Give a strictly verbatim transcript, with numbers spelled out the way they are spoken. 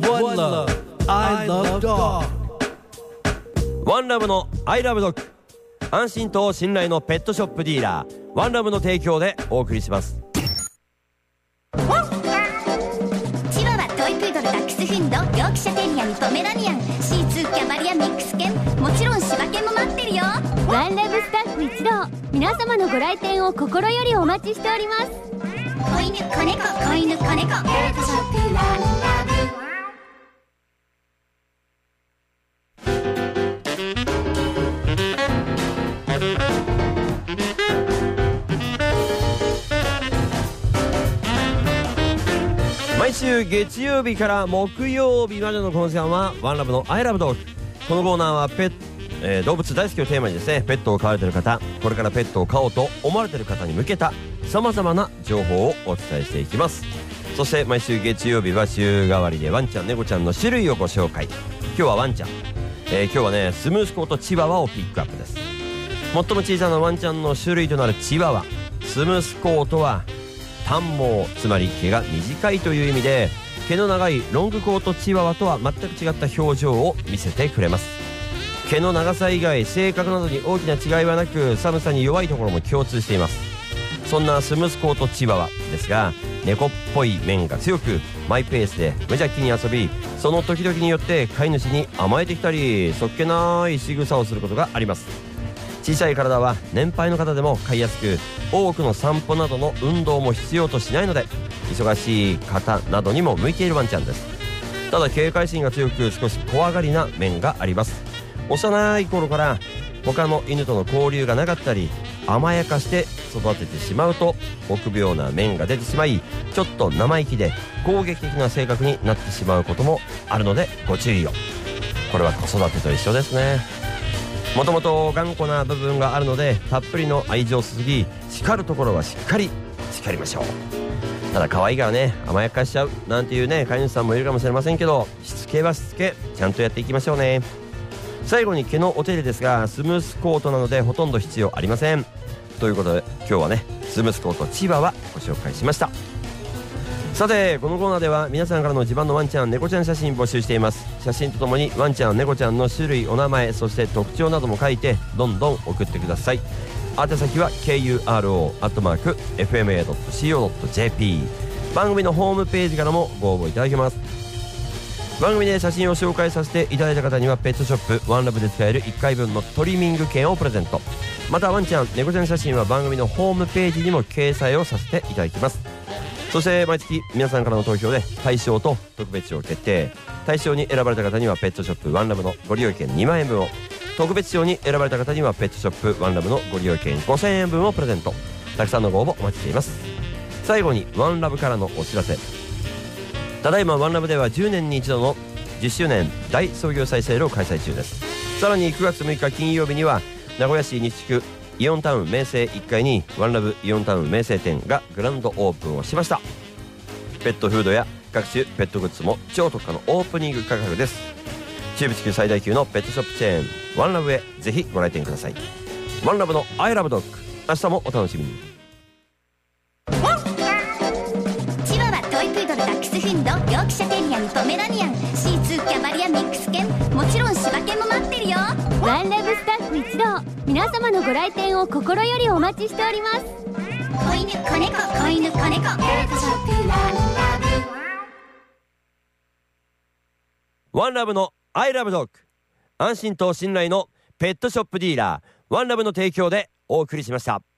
One Love I Love Dog。 ワンラブの I Love Dog、 安心と信頼のペットショップディーラーワンラブの提供でお送りします。 チワワ、トイプードル、ダックスフンド、ヨークシャテリアにポメラニアン、シーツー、キャバリア、ミックス犬、もちろん柴犬も待ってるよ。 ワンラブスタッフ一同、皆様のご来店を心よりお待ちしております。 子犬、子猫、子犬、子猫、ペットショップワンラブ。 毎週月曜日から木曜日までのこの時間はワンラブの I Love Dog。 このコーナーはペット、えー、動物大好きをテーマにですね、ペットを飼われている方、これからペットを飼おうと思われている方に向けたさまざまな情報をお伝えしていきます。そして毎週月曜日は週替わりでワンちゃん猫ちゃんの種類をご紹介。今日はワンちゃん、えー、今日はねスムースコートチワワをピックアップです。最も小さなワンちゃんの種類となるチワワ、スムースコートは短毛、つまり毛が短いという意味で、毛の長いロングコートチワワとは全く違った表情を見せてくれます。毛の長さ以外性格などに大きな違いはなく、寒さに弱いところも共通しています。そんなスムースコートチワワですが、猫っぽい面が強く、マイペースで無邪気に遊び、その時々によって飼い主に甘えてきたり、そっけない仕草をすることがあります。小さい体は年配の方でも飼いやすく、多くの散歩などの運動も必要としないので、忙しい方などにも向いているワンちゃんです。ただ警戒心が強く、少し怖がりな面があります。幼い頃から他の犬との交流がなかったり、甘やかして育ててしまうと臆病な面が出てしまい、ちょっと生意気で攻撃的な性格になってしまうこともあるのでご注意を。これは子育てと一緒ですね。もともと頑固な部分があるので、たっぷりの愛情を注ぎ、叱るところはしっかり叱りましょう。ただ可愛いからね甘やかしちゃうなんていうね飼い主さんもいるかもしれませんけど、しつけはしつけ、ちゃんとやっていきましょうね。最後に毛のお手入れですが、スムースコートなのでほとんど必要ありません。ということで今日はねスムースコートチワワご紹介しました。さてこのコーナーでは皆さんからの自慢のワンちゃん猫ちゃん写真募集しています。写真とともにワンちゃん猫ちゃんの種類、お名前、そして特徴なども書いてどんどん送ってください。宛先は ケーユーアールオー アットマーク エフエムエー ドット シーオー ドット ジェーピー。 番組のホームページからもご応募いただけます。番組で写真を紹介させていただいた方にはペットショップワンラブで使えるいっかいぶんのトリミング券をプレゼント。またワンちゃん猫ちゃん写真は番組のホームページにも掲載をさせていただきます。そして毎月皆さんからの投票で大賞と特別賞決定。大賞に選ばれた方にはペットショップワンラブのご利用券にまんえんぶんを、特別賞に選ばれた方にはペットショップワンラブのご利用券ごせんえんぶんをプレゼント。たくさんのご応募お待ちしています。最後にワンラブからのお知らせ。ただいまワンラブではじゅうねんに一度のじゅっしゅうねん大創業祭セールを開催中です。さらにくがつむいか金曜日には名古屋市西区イオンタウン明星いっかいにワンラブイオンタウン明星店がグランドオープンをしました。ペットフードや各種ペットグッズも超特価のオープニング価格です。中部地区最大級のペットショップチェーンワンラブへぜひご来店ください。ワンラブの I Love Dog、 明日もお楽しみに。 チワワ、トイプードル、ダックスフンド、ヨークシャテリアにポメラニアン、シーツー、キャバリア、ミックス犬、もちろん柴犬も待ってるよ。 ワンラブスタッフ一同、皆様のご来店を心よりお待ちしております。 子犬、子猫、子犬、子猫、ペットショップワンラブ。 ワンラブの I Love Dog、 安心と信頼のペットショップディーラーワンラブの提供でお送りしました。